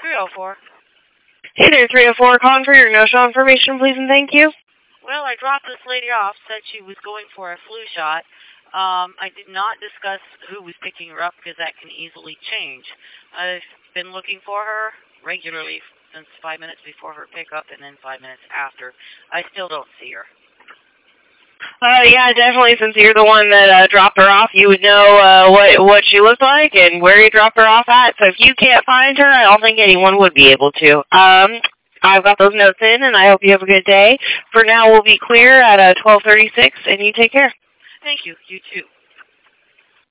304. Hey there, 304. Calling for your no-show information, please and thank you. Well, I dropped this lady off, said she was going for a flu shot. I did not discuss who was picking her up because that can easily change. I've been looking for her regularly since 5 minutes before her pickup and then 5 minutes after. I still don't see her. Yeah, definitely. Since you're the one that dropped her off, you would know what she looked like and where you dropped her off at. So if you can't find her, I don't think anyone would be able to. I've got those notes in, and I hope you have a good day. For now, we'll be clear at 12:36, and you take care. Thank you. You too.